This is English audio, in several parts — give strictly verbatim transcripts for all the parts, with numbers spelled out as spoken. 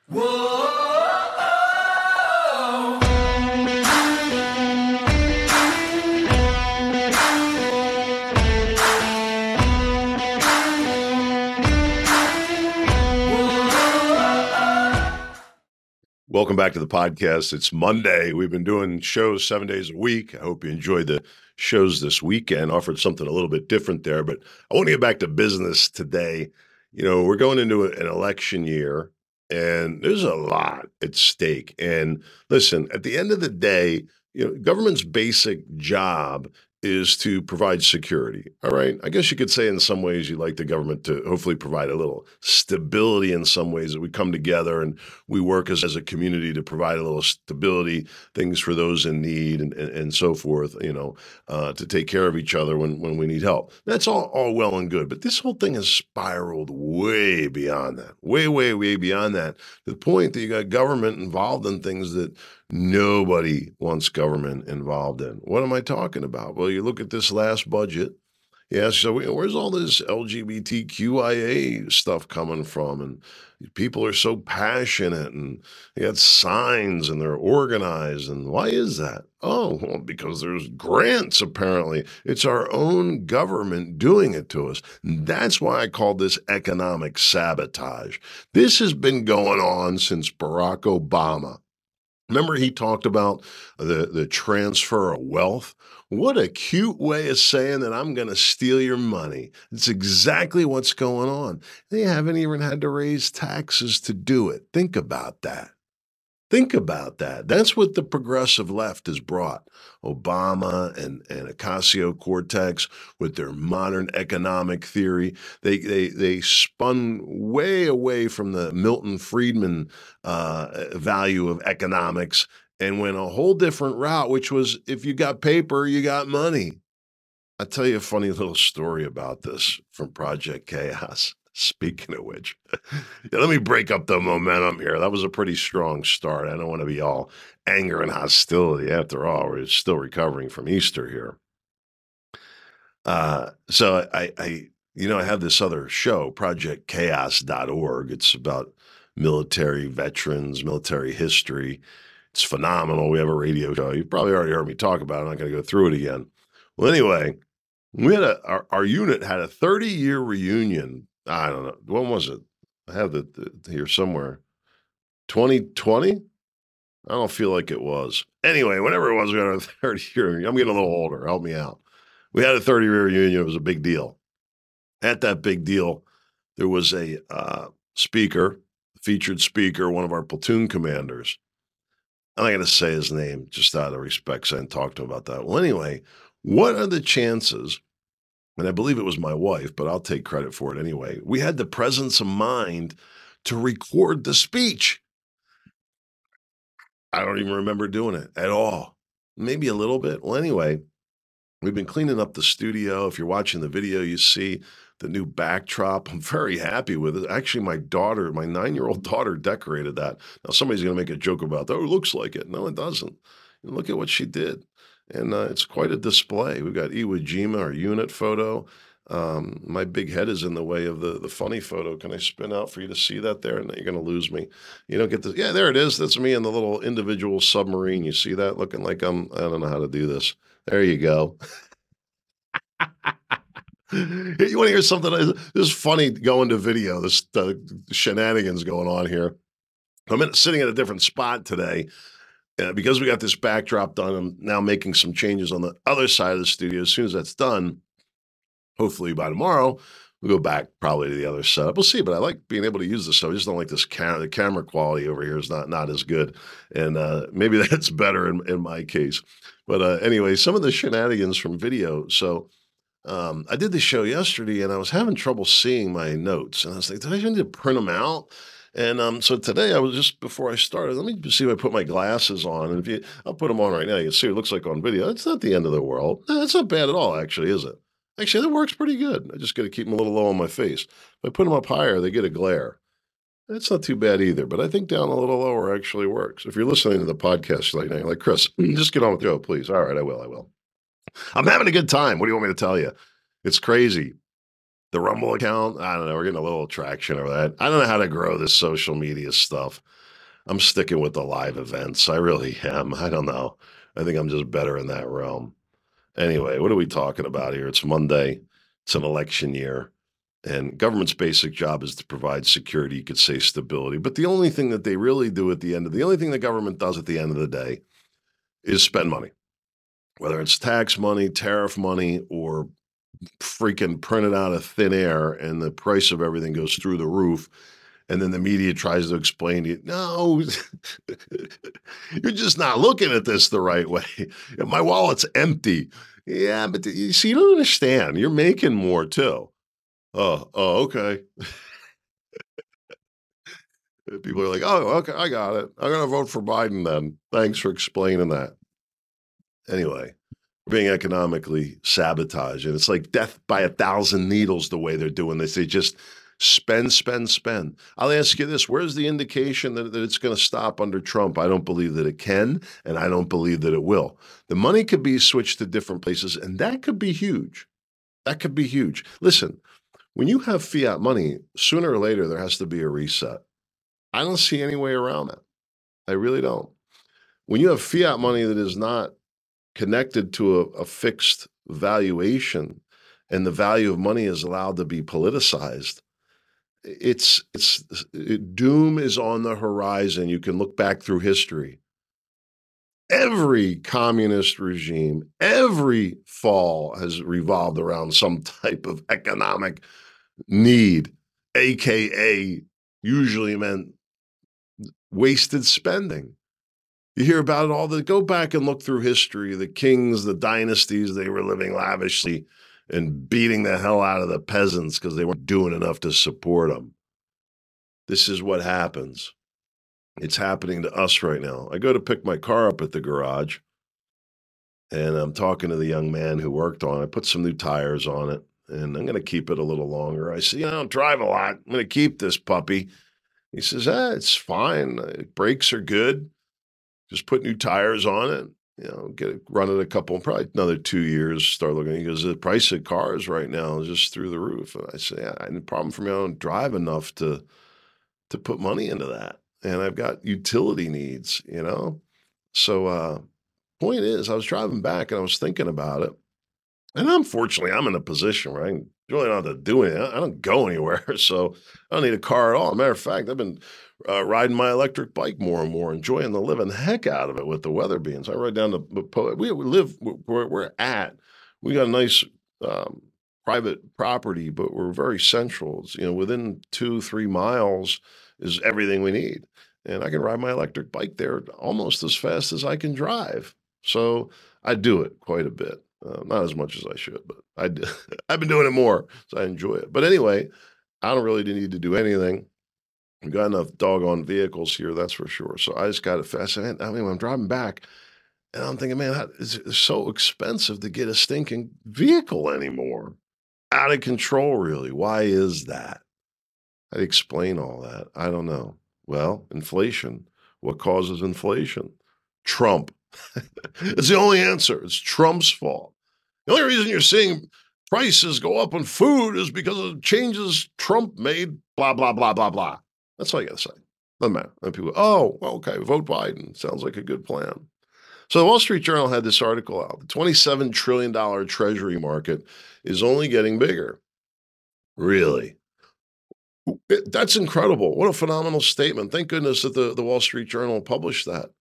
Welcome back to the podcast. It's Monday. We've been doing shows seven days a week. I hope you enjoyed the shows this weekend. Offered something a little bit different there, but I want to get back to business today. You know, we're going into an election year, and there's a lot at stake. And listen, at the end of the day, you know, government's basic job is to provide security. All right. I guess you could say in some ways you'd like the government to hopefully provide a little stability in some ways, that we come together and we work as, as a community to provide a little stability, things for those in need and, and, and so forth, you know, uh, to take care of each other when, when we need help. That's all, all well and good. But this whole thing has spiraled way beyond that, way, way, way beyond that, to the point that you got government involved in things that nobody wants government involved in. What am I talking about? Well, you look at this last budget. Yeah, so where's all this L G B T Q I A stuff coming from? And people are so passionate, and they got signs, and they're organized. And why is that? Oh, well, because there's grants, apparently. It's our own government doing it to us. And that's why I call this economic sabotage. This has been going on since Barack Obama. Remember, he talked about the, the transfer of wealth? What a cute way of saying that I'm going to steal your money. It's exactly what's going on. They haven't even had to raise taxes to do it. Think about that. Think about that. That's what the progressive left has brought. Obama and, and Ocasio-Cortez with their modern economic theory. They, they, they spun way away from the Milton Friedman uh, value of economics and went a whole different route, which was, if you got paper, you got money. I'll tell you a funny little story about this from Project Chaos. Speaking of which, yeah, let me break up the momentum here. That was a pretty strong start. I don't want to be all anger and hostility. After all, we're still recovering from Easter here. Uh, so I, I, you know, I have this other show, project chaos dot org. It's about military veterans, military history. It's phenomenal. We have a radio show. You've probably already heard me talk about it. I'm not going to go through it again. Well, anyway, we had a, our, our unit had a thirty-year reunion. I don't know. When was it? I have it here somewhere. twenty twenty? I don't feel like it was. Anyway, whenever it was, we had a thirty-year reunion. I'm getting a little older. Help me out. We had a thirty-year reunion. It was a big deal. At that big deal, there was a uh, speaker, featured speaker, one of our platoon commanders. I'm not going to say his name just out of respect, so I didn't talk to him about that. Well, anyway, what are the chances? And I believe it was my wife, but I'll take credit for it anyway. We had the presence of mind to record the speech. I don't even remember doing it at all. Maybe a little bit. Well, anyway, we've been cleaning up the studio. If you're watching the video, you see the new backdrop. I'm very happy with it. Actually, my daughter, my nine-year-old daughter decorated that. Now, somebody's going to make a joke about that. Oh, it looks like it. No, it doesn't. And look at what she did. And uh, it's quite a display. We've got Iwo Jima, our unit photo. Um, my big head is in the way of the, the funny photo. Can I spin out for you to see that there? And you're going to lose me. You don't get this. Yeah, there it is. That's me in the little individual submarine. You see that? Looking like I'm, I don't know how to do this. There you go. You want to hear something? This is funny going to video. This uh, shenanigans going on here. I'm in, sitting at a different spot today. Uh, because we got this backdrop done, I'm now making some changes on the other side of the studio. As soon as that's done, hopefully by tomorrow, we'll go back probably to the other setup. We'll see, but I like being able to use this. So I just don't like this camera. The camera quality over here is not, not as good. And uh, maybe that's better in, in my case. But uh, anyway, some of the shenanigans from video. So um, I did the show yesterday, and I was having trouble seeing my notes. And I was like, did I need to print them out? And um, so today I was just, before I started, let me just see if I put my glasses on. And if you, I'll put them on right now. You can see what it looks like on video. It's not the end of the world. That's not bad at all, actually, is it? Actually, that works pretty good. I just got to keep them a little low on my face. If I put them up higher, they get a glare. That's not too bad either. But I think down a little lower actually works. If you're listening to the podcast like now, like, Chris, just get on with the show, please. All right, I will, I will. I'm having a good time. What do you want me to tell you? It's crazy. The Rumble account, I don't know. We're getting a little traction over that. I don't know how to grow this social media stuff. I'm sticking with the live events. I really am. I don't know. I think I'm just better in that realm. Anyway, what are we talking about here? It's Monday. It's an election year. And government's basic job is to provide security, you could say stability. But the only thing that they really do at the end of the only thing the government does at the end of the day is spend money, whether it's tax money, tariff money, or freaking printed out of thin air, and the price of everything goes through the roof. And then the media tries to explain to you, no, you're just not looking at this the right way. My wallet's empty. Yeah, but you see, you don't understand. You're making more too. Oh, oh, okay. People are like, oh, okay, I got it. I'm going to vote for Biden then. Thanks for explaining that. Anyway, we're being economically sabotaged. And it's like death by a thousand needles the way they're doing this. They just spend, spend, spend. I'll ask you this. Where's the indication that, that it's going to stop under Trump? I don't believe that it can, and I don't believe that it will. The money could be switched to different places, and that could be huge. That could be huge. Listen, when you have fiat money, sooner or later, there has to be a reset. I don't see any way around that. I really don't. When you have fiat money that is not connected to a, a fixed valuation, and the value of money is allowed to be politicized, it's it's it, doom is on the horizon. You can look back through history. Every communist regime, every fall has revolved around some type of economic need, A K A usually meant wasted spending. You hear about it all. The, go back and look through history. The kings, the dynasties, they were living lavishly and beating the hell out of the peasants because they weren't doing enough to support them. This is what happens. It's happening to us right now. I go to pick my car up at the garage, and I'm talking to the young man who worked on it. I put some new tires on it, and I'm going to keep it a little longer. I say, you know, I don't drive a lot. I'm going to keep this puppy. He says, ah, it's fine. Uh, Brakes are good. Just put new tires on it. You know, get it, run it a couple, probably another two years, start looking. He goes, the price of cars right now is just through the roof. And I say, yeah, the problem for me, I don't drive enough to to put money into that. And I've got utility needs, you know? So uh, point is, I was driving back and I was thinking about it. And unfortunately, I'm in a position where I really don't have to do anything. I don't go anywhere, so I don't need a car at all. Matter of fact, I've been uh, riding my electric bike more and more, enjoying the living heck out of it with the weather being. So I ride down the, we live where we're at. We got a nice um, private property, but we're very central. It's, you know, within two, three miles is everything we need. And I can ride my electric bike there almost as fast as I can drive. So I do it quite a bit. Uh, not as much as I should, but I do. I've been doing it more, so I enjoy it. But anyway, I don't really need to do anything. We've got enough doggone vehicles here, that's for sure. So I just got it fast. I mean, I'm driving back, and I'm thinking, man, it's so expensive to get a stinking vehicle anymore. Out of control, really. Why is that? I'd explain all that. I don't know. Well, inflation. What causes inflation? Trump. It's the only answer. It's Trump's fault. The only reason you're seeing prices go up on food is because of changes Trump made, blah, blah, blah, blah, blah. That's all you got to say. Doesn't matter. And people go, oh, well, okay, vote Biden. Sounds like a good plan. So the Wall Street Journal had this article out. The twenty-seven trillion dollars treasury market is only getting bigger. Really? That's incredible. What a phenomenal statement. Thank goodness that the, the Wall Street Journal published that.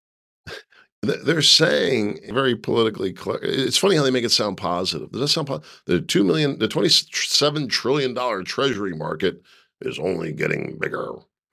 They're saying very politically, it's funny how they make it sound positive. Does that sound positive? The two million, the twenty-seven trillion dollars treasury market is only getting bigger.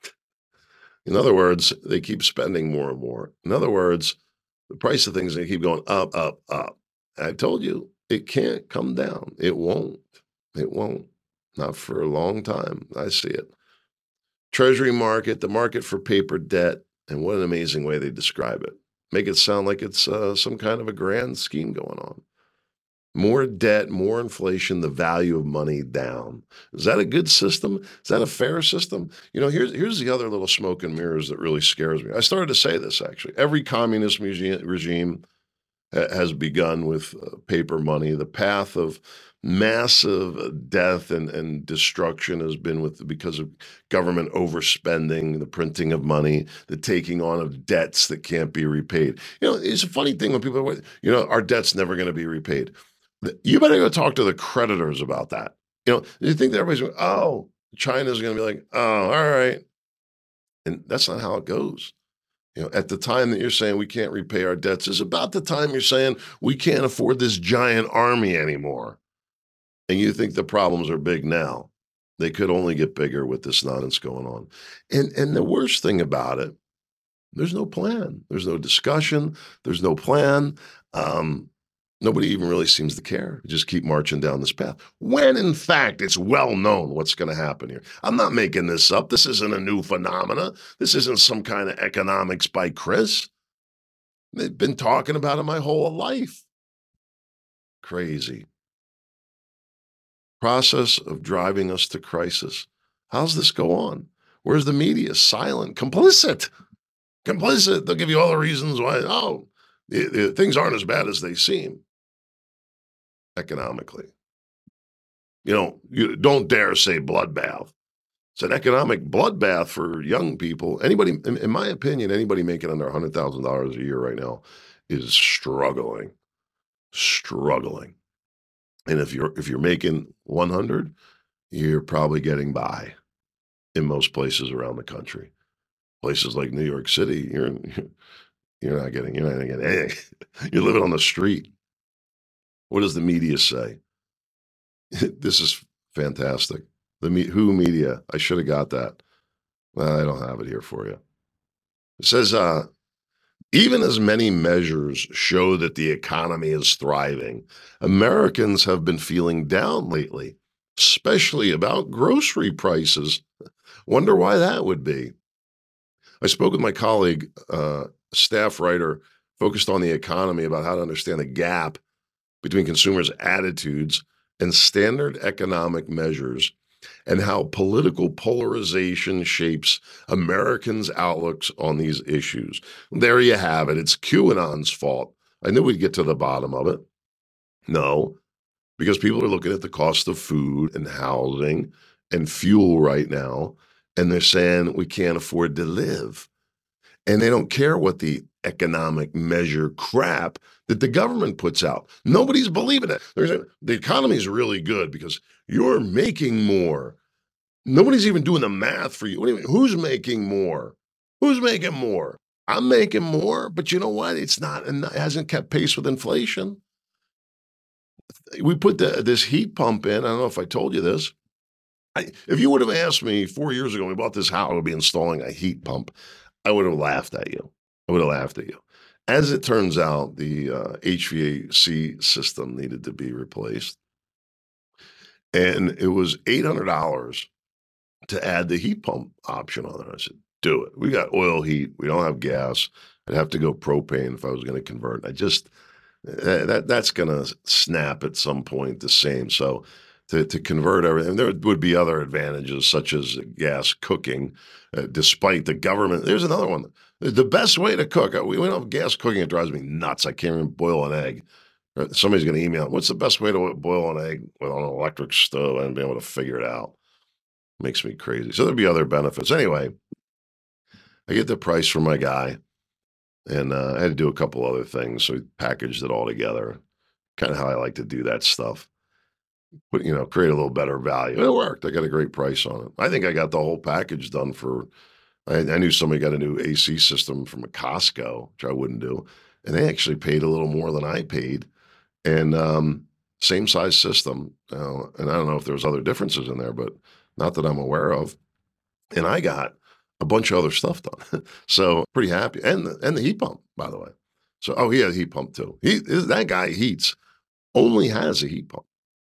In other words, they keep spending more and more. In other words, the price of things, they keep going up, up, up. I told you, it can't come down. It won't. It won't. Not for a long time. I see it. Treasury market, the market for paper debt, and what an amazing way they describe it. Make it sound like it's uh, some kind of a grand scheme going on. More debt, more inflation, the value of money down. Is that a good system? Is that a fair system? You know, here's here's the other little smoke and mirrors that really scares me. I started to say this, actually. Every communist regime, regime ha- has begun with uh, paper money. The path of massive uh, death and, and destruction has been with because of government overspending, the printing of money, the taking on of debts that can't be repaid. You know, it's a funny thing when people are, you know, our debt's never going to be repaid. You better go talk to the creditors about that. You know, you think that everybody's going, oh, China's going to be like, oh, all right. And that's not how it goes. You know, at the time that you're saying we can't repay our debts is about the time you're saying we can't afford this giant army anymore. And you think the problems are big now. They could only get bigger with this nonsense going on. And and the worst thing about it, there's no plan. There's no discussion. There's no plan. Um, nobody even really seems to care. Just keep marching down this path. When, in fact, it's well known what's going to happen here. I'm not making this up. This isn't a new phenomena. This isn't some kind of economics by Chris. They've been talking about it my whole life. Crazy. Process of driving us to crisis. How's this go on? Where's the media? Silent, complicit, complicit. They'll give you all the reasons why, oh, the, the, things aren't as bad as they seem economically. You know, you don't dare say bloodbath. It's an economic bloodbath for young people. Anybody, in, in my opinion, anybody making under one hundred thousand dollars a year right now is struggling, struggling. And if you're if you're making one hundred, you're probably getting by in most places around the country. Places like New York City, you're you're not getting you're not getting anything. You're living on the street. What does the media say? This is fantastic. The me, Who media? I should have got that. Well, I don't have it here for you. It says, uh, even as many measures show that the economy is thriving, Americans have been feeling down lately, especially about grocery prices. Wonder why that would be. I spoke with my colleague, uh, staff writer, focused on the economy about how to understand the gap between consumers' attitudes and standard economic measures and how political polarization shapes Americans' outlooks on these issues. There you have it. It's QAnon's fault. I knew we'd get to the bottom of it. No, because people are looking at the cost of food and housing and fuel right now, and they're saying we can't afford to live. And they don't care what the economic measure crap that the government puts out. Nobody's believing it. There's a, the economy is really good because you're making more. Nobody's even doing the math for you. What do you mean? Who's making more? Who's making more? I'm making more, but you know what? It's not, it hasn't kept pace with inflation. We put the, this heat pump in. I don't know if I told you this. I, if you would have asked me four years ago, when we bought this house, I would be installing a heat pump, I would have laughed at you. I would have laughed at you. As it turns out, the uh, H V A C system needed to be replaced. And it was eight hundred dollars to add the heat pump option on it. I said, do it. We got oil heat. We don't have gas. I'd have to go propane if I was going to convert. I just, that that's going to snap at some point the same. So to, to convert everything, there would be other advantages such as gas cooking, uh, despite the government. There's another one. The best way to cook, we, we don't have gas cooking. It drives me nuts. I can't even boil an egg. Somebody's going to email, what's the best way to boil an egg with on an electric stove? I haven't been able to figure it out. Makes me crazy. So there'd be other benefits. Anyway, I get the price from my guy, and uh, I had to do a couple other things. So we packaged it all together. Kind of how I like to do that stuff. But, you know, create a little better value. It worked. I got a great price on it. I think I got the whole package done for, I, I knew somebody got a new A C system from a Costco, which I wouldn't do. And they actually paid a little more than I paid. And um, same size system. Uh, and I don't know if there's other differences in there, but not that I'm aware of. And I got a bunch of other stuff done. So pretty happy. And the, and the heat pump, by the way. So, oh, he had a heat pump too. He, that guy heats, only has a heat pump.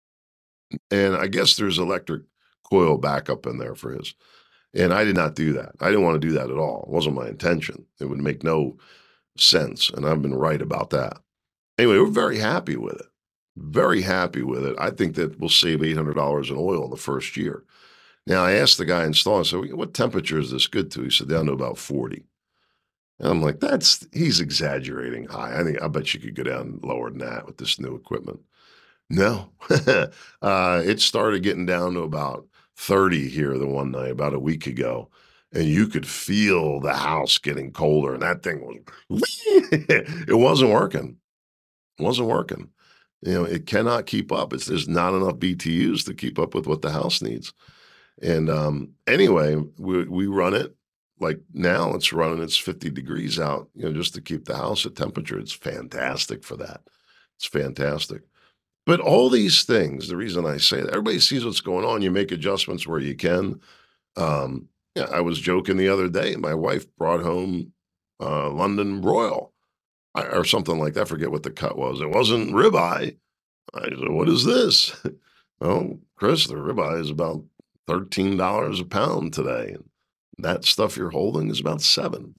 And I guess there's electric coil backup in there for his. And I did not do that. I didn't want to do that at all. It wasn't my intention. It would make no sense. And I've been right about that. Anyway, we're very happy with it. Very happy with it. I think that we'll save eight hundred dollars in oil in the first year. Now, I asked the guy installing, I said, what temperature is this good to? He said, down to about forty. And I'm like, that's, he's exaggerating high. I think, I bet you could go down lower than that with this new equipment. No. uh, it started getting down to about thirty here the one night, about a week ago, and you could feel the house getting colder, and that thing was it wasn't working. It wasn't working. You know, it cannot keep up. It's there's not enough B T Us to keep up with what the house needs. And um, anyway, we we run it like now it's running. It's fifty degrees out, you know, just to keep the house at temperature. It's fantastic for that. It's fantastic. But all these things, the reason I say that, everybody sees what's going on. You make adjustments where you can. Um, yeah, I was joking the other day. My wife brought home uh, London Broil I- or something like that. I forget what the cut was. It wasn't ribeye. I said, "What is this?" Oh, Chris, the ribeye is about thirteen dollars a pound today. And that stuff you're holding is about seven.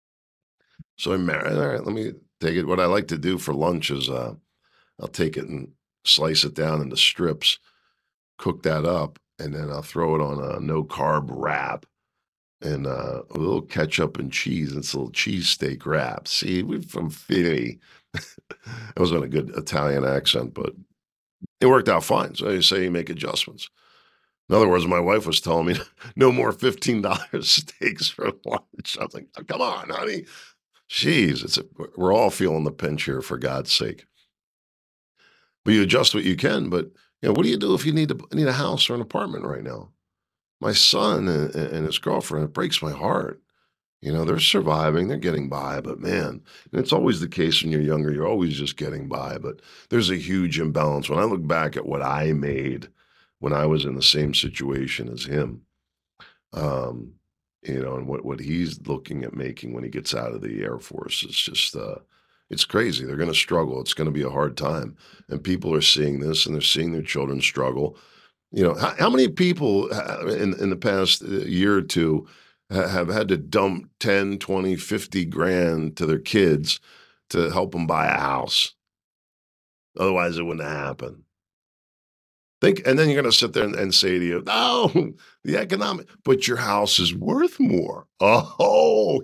So I'm married. All right, let me take it. What I like to do for lunch is uh, I'll take it and slice it down into strips, cook that up, and then I'll throw it on a no carb wrap and uh, a little ketchup and cheese. It's a little cheesesteak wrap. See, we're from Philly. That was not a good Italian accent, but it worked out fine. So I say you make adjustments. In other words, my wife was telling me no more fifteen dollars steaks for lunch. I was like, "Oh, come on, honey. Jeez, it's a, we're all feeling the pinch here for God's sake. But you adjust what you can. But you know, what do you do if you need to need a house or an apartment right now? My son and, and his girlfriend, it breaks my heart. You know, they're surviving, they're getting by, but man, and it's always the case when you're younger, you're always just getting by. But there's a huge imbalance. When I look back at what I made when I was in the same situation as him, um, you know, and what what he's looking at making when he gets out of the Air Force, it's just uh it's crazy. They're going to struggle. It's going to be a hard time. And people are seeing this and they're seeing their children struggle. You know, how, how many people uh, in in the past uh, year or two ha- have had to dump ten, twenty, fifty grand to their kids to help them buy a house? Otherwise, it wouldn't happen. Think, and then you're going to sit there and, and say to you, "No, the economic, but your house is worth more." Oh,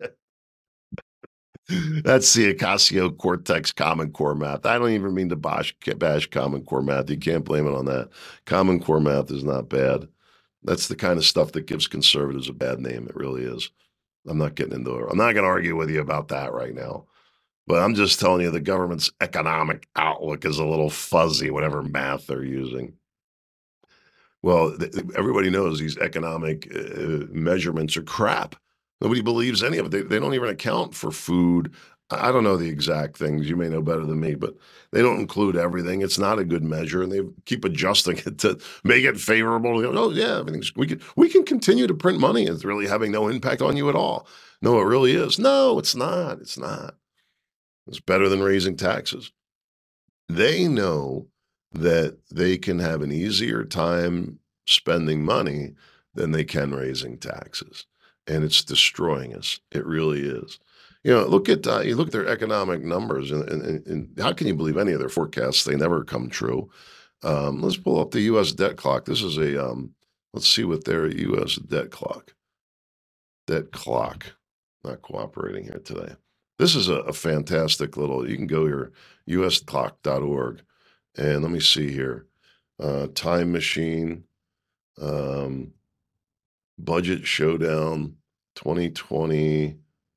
that's the Ocasio Cortex Common Core math. I don't even mean to bash, bash Common Core math. You can't blame it on that. Common Core math is not bad. That's the kind of stuff that gives conservatives a bad name. It really is. I'm not getting into it. I'm not going to argue with you about that right now. But I'm just telling you the government's economic outlook is a little fuzzy, whatever math they're using. Well, th- th- everybody knows these economic uh, measurements are crap. Nobody believes any of it. They, they don't even account for food. I I don't know the exact things. You may know better than me, but they don't include everything. It's not a good measure, and they keep adjusting it to make it favorable. You know, oh yeah, everything's we can we can continue to print money. It's really having no impact on you at all. No, it really is. No, it's not. It's not. It's better than raising taxes. They know that they can have an easier time spending money than they can raising taxes, and it's destroying us. It really is. You know, look at uh, you look at their economic numbers, and, and, and and how can you believe any of their forecasts? They never come true. Um, let's pull up the U S debt clock. This is a um, let's see what their U S debt clock debt clock not cooperating here today. This is a, a fantastic little. You can go here, u s clock dot org, and let me see here. Uh, time machine, um, budget showdown twenty twenty-eight.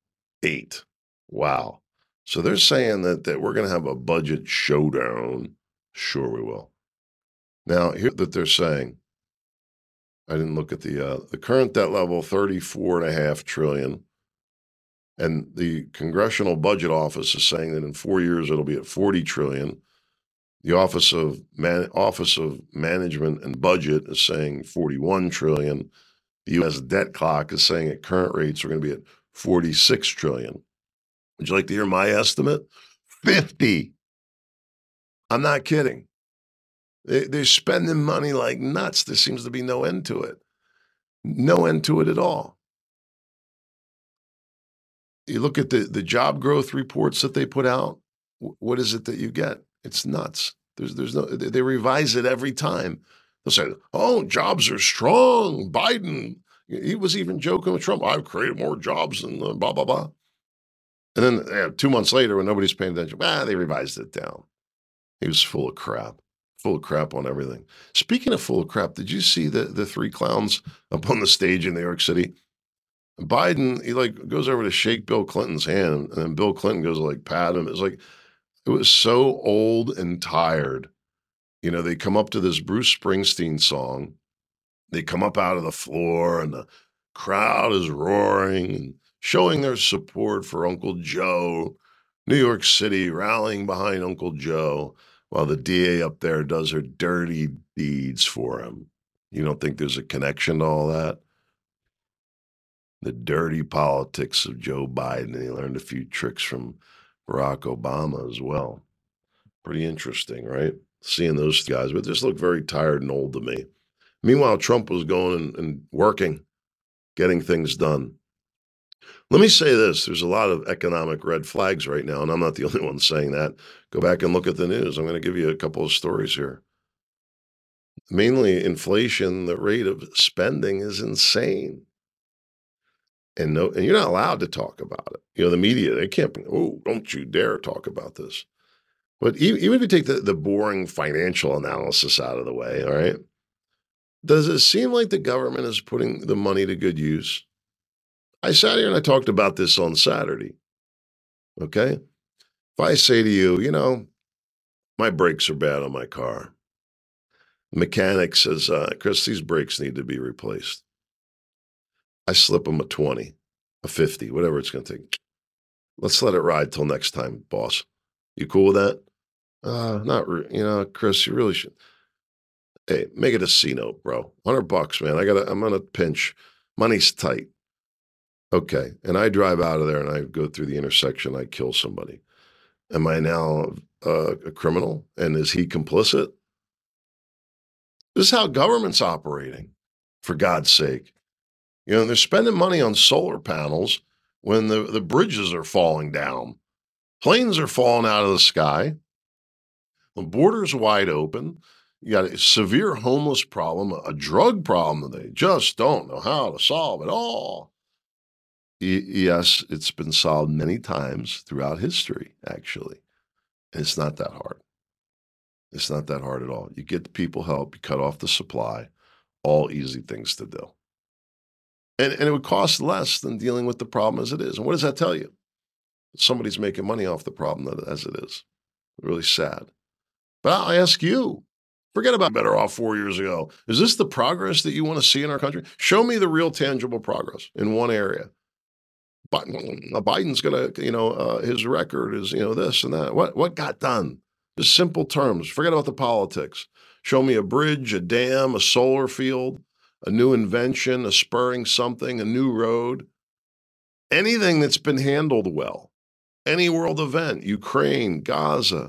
Wow. So they're saying that that we're going to have a budget showdown. Sure, we will. Now, here that they're saying, I didn't look at the uh, the current debt level, thirty-four and a half trillion. And the Congressional Budget Office is saying that in four years it'll be at forty trillion. The Office of Man- Office of Management and Budget is saying forty-one trillion. The U S debt clock is saying at current rates we're going to be at forty-six trillion. Would you like to hear my estimate? fifty. I'm not kidding. They, they're spending money like nuts. There seems to be no end to it. No end to it at all. You look at the, the job growth reports that they put out. wh- What is it that you get? It's nuts. There's there's no they they revise it every time. They'll say, "Oh, jobs are strong." Biden, he was even joking with Trump. I've created more jobs than the blah blah blah. And then yeah, two months later, when nobody's paying attention, ah, they revised it down. He was full of crap. full of crap on everything. Speaking of full of crap, did you see the the three clowns up on the stage in New York City? Biden, he like goes over to shake Bill Clinton's hand, and then Bill Clinton goes to, like, pat him. It's like it was so old and tired. You know, they come up to this Bruce Springsteen song. They come up out of the floor, and the crowd is roaring and showing their support for Uncle Joe. New York City rallying behind Uncle Joe while the D A up there does her dirty deeds for him. You don't think there's a connection to all that? The dirty politics of Joe Biden. And he learned a few tricks from Barack Obama as well. Pretty interesting, right? Seeing those guys, but just look very tired and old to me. Meanwhile, Trump was going and, and working, getting things done. Let me say this. There's a lot of economic red flags right now, and I'm not the only one saying that. Go back and look at the news. I'm going to give you a couple of stories here. Mainly inflation, the rate of spending is insane. And no, and you're not allowed to talk about it. You know, the media, they can't, oh, don't you dare talk about this. But even, even if you take the, the boring financial analysis out of the way, all right, does it seem like the government is putting the money to good use? I sat here and I talked about this on Saturday, okay? If I say to you, you know, my brakes are bad on my car. The mechanic says, uh, Chris, these brakes need to be replaced. I slip them a twenty, a fifty, whatever it's going to take. Let's let it ride till next time, boss. You cool with that? Uh, not, re- you know, Chris, you really should. Hey, make it a C note, bro. Hundred bucks, man. I got. I'm on a pinch. Money's tight. Okay, and I drive out of there and I go through the intersection. I kill somebody. Am I now uh, a criminal? And is he complicit? This is how government's operating. For God's sake, you know they're spending money on solar panels when the the bridges are falling down, planes are falling out of the sky. The border's wide open. You got a severe homeless problem, a drug problem that they just don't know how to solve at all. Y- yes, it's been solved many times throughout history, actually. And it's not that hard. It's not that hard at all. You get the people help, you cut off the supply, all easy things to do. And, and it would cost less than dealing with the problem as it is. And what does that tell you? Somebody's making money off the problem as it is. Really sad. But I ask you, forget about better off four years ago. Is this the progress that you want to see in our country? Show me the real tangible progress in one area. Biden, Biden's going to, you know, uh, his record is, you know, this and that. What, what got done? Just simple terms. Forget about the politics. Show me a bridge, a dam, a solar field, a new invention, a spurring something, a new road. Anything that's been handled well. Any world event, Ukraine, Gaza,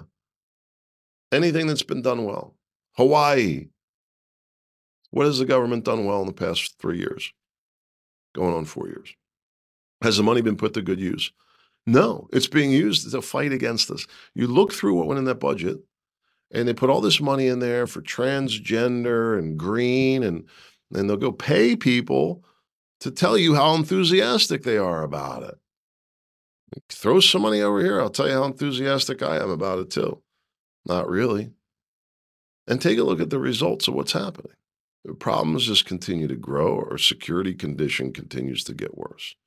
anything that's been done well. Hawaii. What has the government done well in the past three years? Going on four years. Has the money been put to good use? No, it's being used to fight against us. You look through what went in that budget, and they put all this money in there for transgender and green, and, and they'll go pay people to tell you how enthusiastic they are about it. Throw some money over here, I'll tell you how enthusiastic I am about it too. Not really. And take a look at the results of what's happening. The problems just continue to grow, our security condition continues to get worse.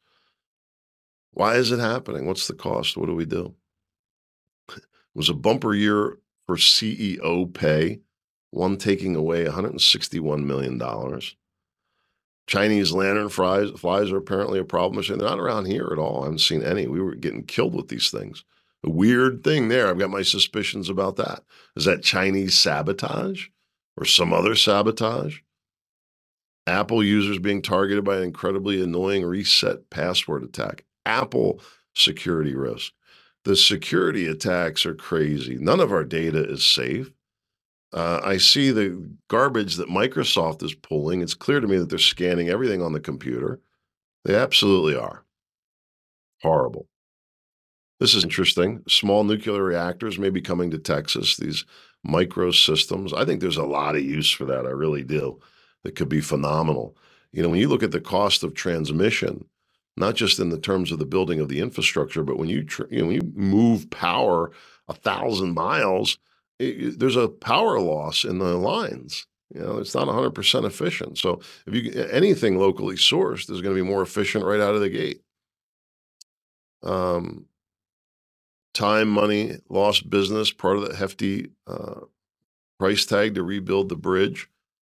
Why is it happening? What's the cost? What do we do? It was a bumper year for C E O pay, one taking away one hundred sixty-one million dollars. Chinese lantern flies, flies are apparently a problem. They're not around here at all. I haven't seen any. We were getting killed with these things. A weird thing there. I've got my suspicions about that. Is that Chinese sabotage or some other sabotage? Apple users being targeted by an incredibly annoying reset password attack. Apple security risk. The security attacks are crazy. None of our data is safe. Uh, I see the garbage that Microsoft is pulling. It's clear to me that they're scanning everything on the computer. They absolutely are. Horrible. This is interesting. Small nuclear reactors may be coming to Texas, these micro systems. I think there's a lot of use for that. I really do. That could be phenomenal. You know, when you look at the cost of transmission, not just in the terms of the building of the infrastructure, but when you, tr- you know, when you move power a thousand miles, it, there's a power loss in the lines. You know, it's not one hundred percent efficient. So if you anything locally sourced is going to be more efficient right out of the gate. Um, time, money, lost business, part of the hefty uh, price tag to rebuild the bridge.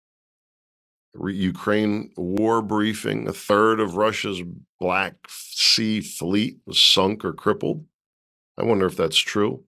Re- Ukraine war briefing, a third of Russia's Black Sea fleet was sunk or crippled. I wonder if that's true.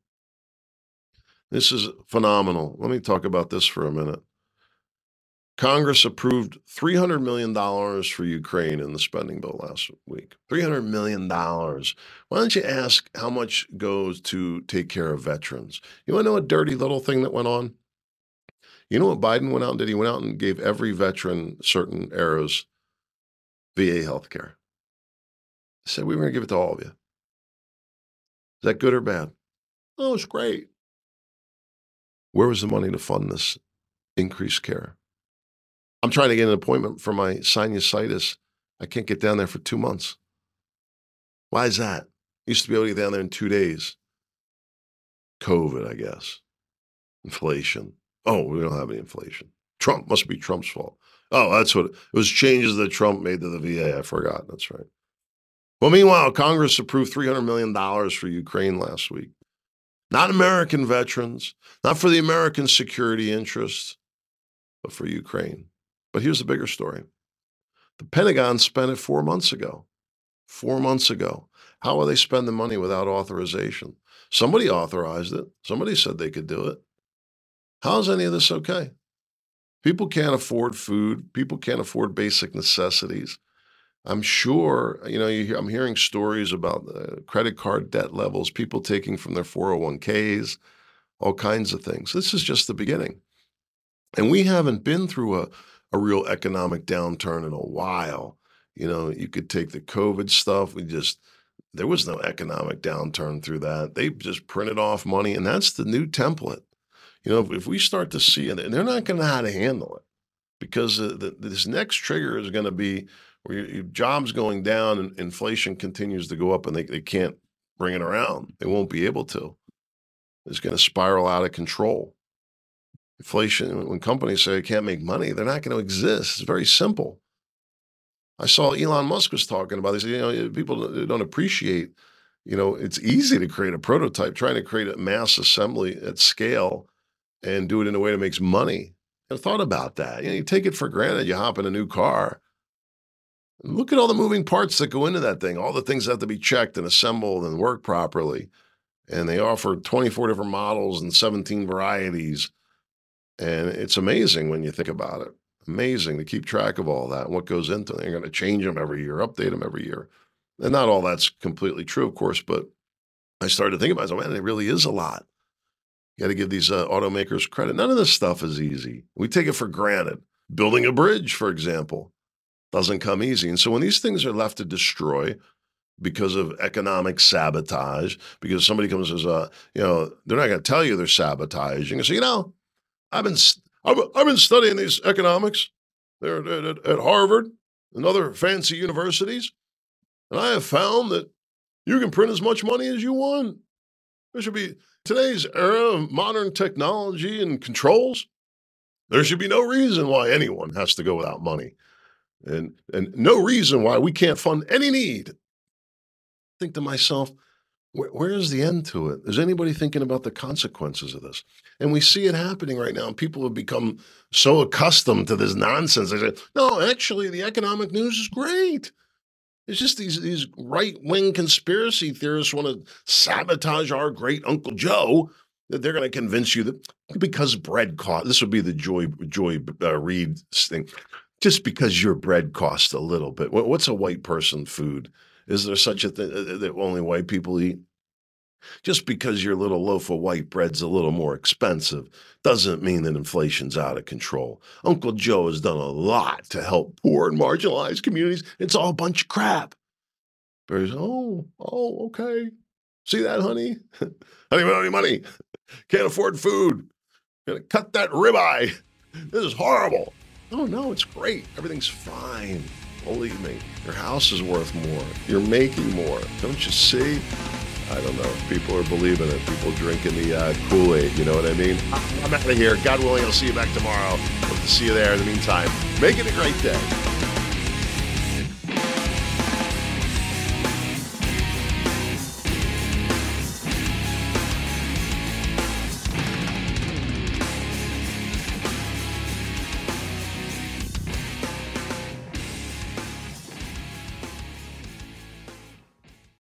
This is phenomenal. Let me talk about this for a minute. Congress approved three hundred million dollars for Ukraine in the spending bill last week. three hundred million dollars. Why don't you ask how much goes to take care of veterans? You want to know a dirty little thing that went on? You know what Biden went out and did? He went out and gave every veteran certain eras V A health care. He said, we were going to give it to all of you. Is that good or bad? Oh, it's great. Where was the money to fund this increased care? I'm trying to get an appointment for my sinusitis. I can't get down there for two months. Why is that? Used to be able to get down there in two days. COVID, I guess. Inflation. Oh, we don't have any inflation. Trump, must be Trump's fault. Oh, that's what, it was changes that Trump made to the V A. I forgot. That's right. Well, meanwhile, Congress approved three hundred million dollars for Ukraine last week. Not American veterans, not for the American security interests, but for Ukraine. But here's the bigger story. The Pentagon spent it four months ago. Four months ago. How will they spend the money without authorization? Somebody authorized it. Somebody said they could do it. How is any of this okay? People can't afford food. People can't afford basic necessities. I'm sure, you know, you hear, I'm hearing stories about uh, credit card debt levels, people taking from their four oh one k's, all kinds of things. This is just the beginning. And we haven't been through a, a real economic downturn in a while. You know, you could take the COVID stuff. We just, there was no economic downturn through that. They just printed off money, and that's the new template. You know, if, if we start to see it, and they're not going to know how to handle it, because uh, the, this next trigger is going to be where your, your jobs going down and inflation continues to go up, and they, they can't bring it around. They won't be able to. It's going to spiral out of control. Inflation, when companies say they can't make money, they're not going to exist. It's very simple. I saw Elon Musk was talking about this. You know, people don't appreciate, you know, it's easy to create a prototype, trying to create a mass assembly at scale and do it in a way that makes money. I thought about that. You know, you take it for granted. You hop in a new car. And look at all the moving parts that go into that thing. All the things that have to be checked and assembled and work properly. And they offer twenty-four different models and seventeen varieties. And it's amazing when you think about it. Amazing to keep track of all that and what goes into it. You're going to change them every year, update them every year. And not all that's completely true, of course, but I started to think about it. Man, it really is a lot. You got to give these uh, automakers credit. None of this stuff is easy. We take it for granted. Building a bridge, for example, doesn't come easy. And so when these things are left to destroy because of economic sabotage, because somebody comes and says, uh, you know, they're not going to tell you they're sabotaging. And so, you know, I've been I've, I've been studying these economics there at, at, at Harvard and other fancy universities, and I have found that you can print as much money as you want. There should be today's era of modern technology and controls. There should be no reason why anyone has to go without money, and and no reason why we can't fund any need. I think to myself, where, where is the end to it? Is anybody thinking about the consequences of this? And we see it happening right now. And people have become so accustomed to this nonsense. They say, no, actually, the economic news is great. It's just these, these right-wing conspiracy theorists want to sabotage our great Uncle Joe, that they're going to convince you that because bread cost, this would be the Joy, Joy uh, Reid thing, just because your bread costs a little bit. What's a white person food? Is there such a thing that only white people eat? Just because your little loaf of white bread's a little more expensive doesn't mean that inflation's out of control. Uncle Joe has done a lot to help poor and marginalized communities. It's all a bunch of crap. But he's, oh, oh, okay. See that, honey? I don't even have any money. Can't afford food. Gonna cut that ribeye. This is horrible. Oh, no, it's great. Everything's fine. Believe me, your house is worth more. You're making more. Don't you see? I don't know. People are believing it. People drinking the uh, Kool-Aid. You know what I mean? I'm out of here. God willing, I'll see you back tomorrow. Hope to see you there. In the meantime, make it a great day.